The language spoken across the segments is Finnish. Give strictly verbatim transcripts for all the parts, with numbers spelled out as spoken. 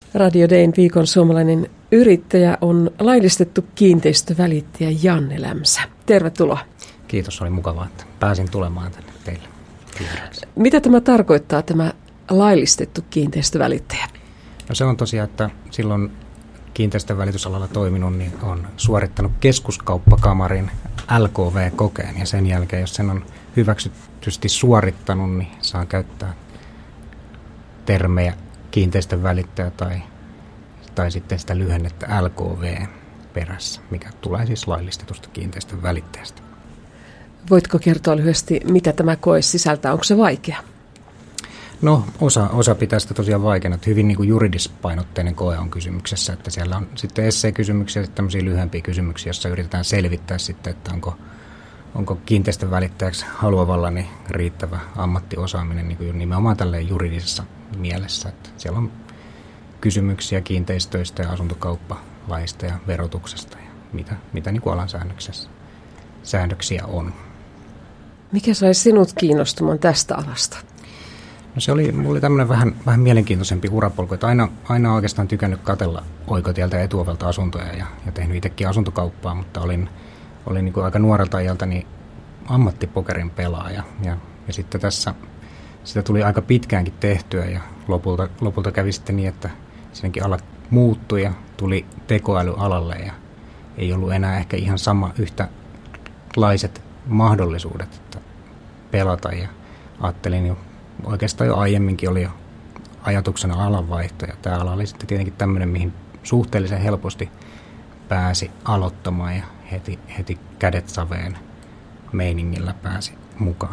Radio Dayn viikon suomalainen yrittäjä on laillistettu kiinteistövälittäjä Janne Lämsä. Tervetuloa. Kiitos, oli mukavaa, että pääsin tulemaan tänne teille. Kiitos. Mitä tämä tarkoittaa, tämä laillistettu kiinteistövälittäjä? No se on tosiaan, että silloin kiinteistönvälitysalalla toiminut, niin on suorittanut keskuskauppakamarin L K V-kokeen ja sen jälkeen, jos sen on hyväksytysti suorittanut, niin saa käyttää termejä kiinteistönvälittäjä tai, tai sitten sitä lyhennettä L K V perässä, mikä tulee siis laillistetusta kiinteistönvälittäjästä. Voitko kertoa lyhyesti, mitä tämä koe sisältää? Onko se vaikea? No osa, osa pitää sitä tosiaan vaikeana, että hyvin niin kuin juridispainotteinen koe on kysymyksessä, että siellä on sitten essee-kysymyksiä ja tämmöisiä lyhyempiä kysymyksiä, joissa yritetään selvittää sitten, että onko, onko kiinteistönvälittäjäksi haluavalla niin riittävä ammattiosaaminen niin kuin nimenomaan tälleen juridisessa mielessä. Että siellä on kysymyksiä kiinteistöistä ja asuntokauppalaista ja verotuksesta ja mitä, mitä niin kuin alan säännöksessä, säännöksiä on. Mikä sai sinut kiinnostumaan tästä alasta? No se oli, mulla oli tämmöinen vähän, vähän mielenkiintoisempi urapolku, että aina, aina oikeastaan tykännyt katsella oikotieltä ja etuovelta asuntoja ja, ja tehnyt itsekin asuntokauppaa, mutta olin, olin niin kuin aika nuorelta ajalta niin ammattipokerin pelaaja ja, ja sitten tässä sitä tuli aika pitkäänkin tehtyä ja lopulta, lopulta kävi sitten niin, että siinäkin ala muuttui ja tuli tekoälyalalle ja ei ollut enää ehkä ihan sama yhtälaiset mahdollisuudet että pelata ja ajattelin jo oikeastaan jo aiemminkin oli jo ajatuksena alanvaihto ja tämä ala oli sitten tietenkin tämmöinen, mihin suhteellisen helposti pääsi aloittamaan ja heti, heti kädet saveen meiningillä pääsi mukaan.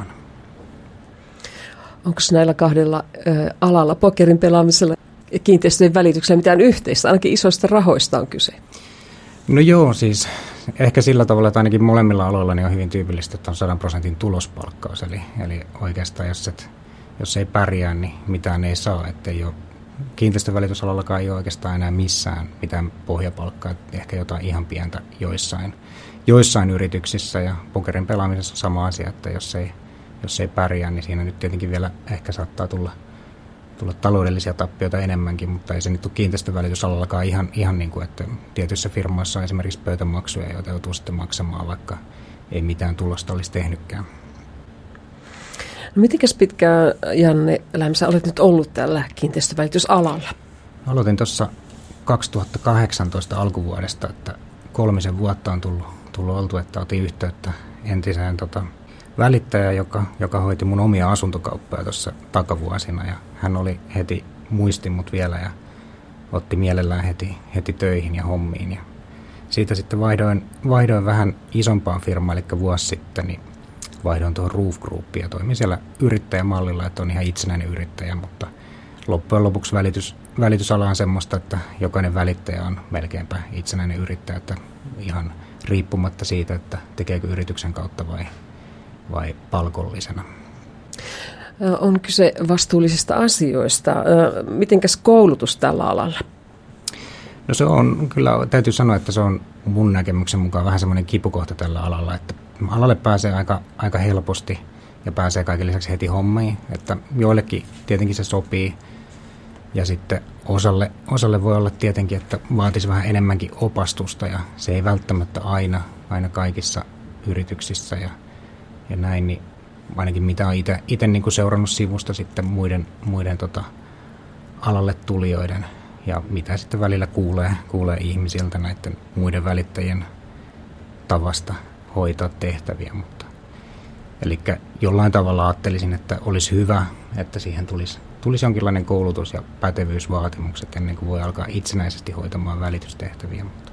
Onko näillä kahdella ö, alalla, pokerin pelaamisella ja kiinteistöjen välityksellä mitään yhteistä? Ainakin isoista rahoista on kyse. No joo, siis ehkä sillä tavalla, että ainakin molemmilla aloilla niin on hyvin tyypillistä, että on sadan prosentin tulospalkkaus. Eli, eli oikeastaan, jos, et, jos ei pärjää, niin mitään ei saa. Että ei ole, kiinteistövälitysalallakaan ei ole oikeastaan enää missään mitään pohjapalkkaa. Ehkä jotain ihan pientä joissain, joissain yrityksissä. Ja pokerin pelaamisessa on sama asia, että jos ei, jos ei pärjää, niin siinä nyt tietenkin vielä ehkä saattaa tulla, tulla taloudellisia tappioita enemmänkin, mutta ei se nyt ole kiinteistövälitysalallakaan ihan, ihan niin kuin, että tietyissä firmoissa on esimerkiksi pöytämaksuja, joita joutuu sitten maksamaan, vaikka ei mitään tulosta olisi tehnytkään. No mitenkäs pitkään, Janne Lämsä, olet nyt ollut tällä kiinteistövälitysalalla? Aloitin tuossa kaksituhattakahdeksantoista alkuvuodesta, että kolmisen vuotta on tullut, tullut oltu, että otin yhteyttä entiseen tota, välittäjä, joka, joka hoiti mun omia asuntokauppoja tuossa takavuosina ja hän oli heti, muisti mut vielä ja otti mielellään heti, heti töihin ja hommiin. Ja siitä sitten vaihdoin, vaihdoin vähän isompaan firmaan, eli vuosi sitten, niin vaihdoin tuohon Roof Groupiin ja toimin siellä yrittäjämallilla, että on ihan itsenäinen yrittäjä, mutta loppujen lopuksi välitys, välitysala on semmoista, että jokainen välittäjä on melkeinpä itsenäinen yrittäjä, että ihan riippumatta siitä, että tekeekö yrityksen kautta vai vai palkollisena? On kyse vastuullisista asioista. Mitenkäs koulutus tällä alalla? No se on, kyllä täytyy sanoa, että se on mun näkemyksen mukaan vähän semmoinen kipukohta tällä alalla, että alalle pääsee aika, aika helposti ja pääsee kaiken lisäksi heti hommiin, että joillekin tietenkin se sopii ja sitten osalle, osalle voi olla tietenkin, että vaatisi vähän enemmänkin opastusta ja se ei välttämättä aina, aina kaikissa yrityksissä ja Ja näin, niin ainakin mitä olen itse niin seurannut sivusta sitten muiden, muiden tota, alalle tulijoiden ja mitä sitten välillä kuulee, kuulee ihmisiltä näiden muiden välittäjien tavasta hoitaa tehtäviä. Mutta, eli jollain tavalla ajattelisin, että olisi hyvä, että siihen tulisi, tulisi jonkinlainen koulutus ja pätevyysvaatimukset ennen kuin voi alkaa itsenäisesti hoitamaan välitystehtäviä. Mutta,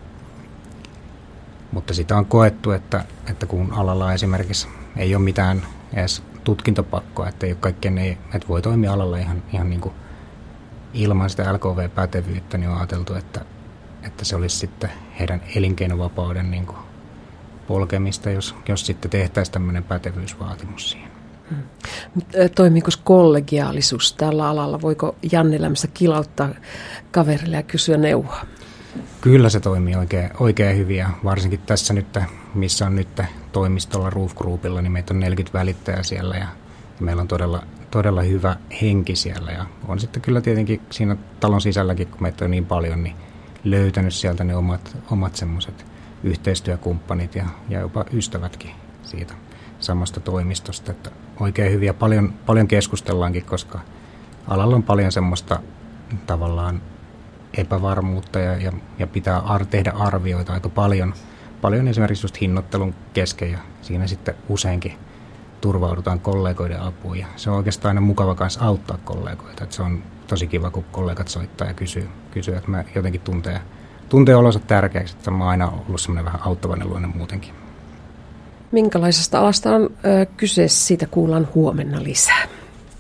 mutta sitä on koettu, että, että kun alalla esimerkiksi ei ole mitään edes tutkintopakkoa, että ei ole kaikkien, ei, että voi toimia alalla ihan, ihan niin kuin ilman sitä L K V-pätevyyttä, niin on ajateltu, että, että se olisi sitten heidän elinkeinovapauden niin kuin polkemista, jos, jos sitten tehtäisiin tämmöinen pätevyysvaatimus siihen. Hmm. Toimiiko kollegiaalisuus tällä alalla? Voiko Janne Lämsä kilauttaa kaverille ja kysyä neuvoa? Kyllä se toimii oikein, oikein hyvin ja varsinkin tässä nyt, missä on nyt toimistolla Roof Groupilla, niin meitä on neljäkymmentä välittäjää siellä ja meillä on todella, todella hyvä henki siellä ja on sitten kyllä tietenkin siinä talon sisälläkin, kun meitä on niin paljon, niin löytänyt sieltä ne omat, omat semmoiset yhteistyökumppanit ja, ja jopa ystävätkin siitä samasta toimistosta, että oikein hyviä. Paljon, paljon keskustellaankin, koska alalla on paljon semmoista tavallaan epävarmuutta ja, ja, ja pitää ar- tehdä arvioita aika paljon. Paljon esimerkiksi just hinnoittelun kesken ja siinä sitten useinkin turvaudutaan kollegoiden apuun ja se on oikeastaan aina mukava kanssa auttaa kollegoita. Että se on tosi kiva, kun kollegat soittaa ja kysyy, kysyy että mä jotenkin tuntee, tuntee olonsa tärkeäksi, että mä oon aina ollut semmoinen vähän auttavainen luonne muutenkin. Minkälaisesta alasta on ö, kyse, siitä kuullaan huomenna lisää.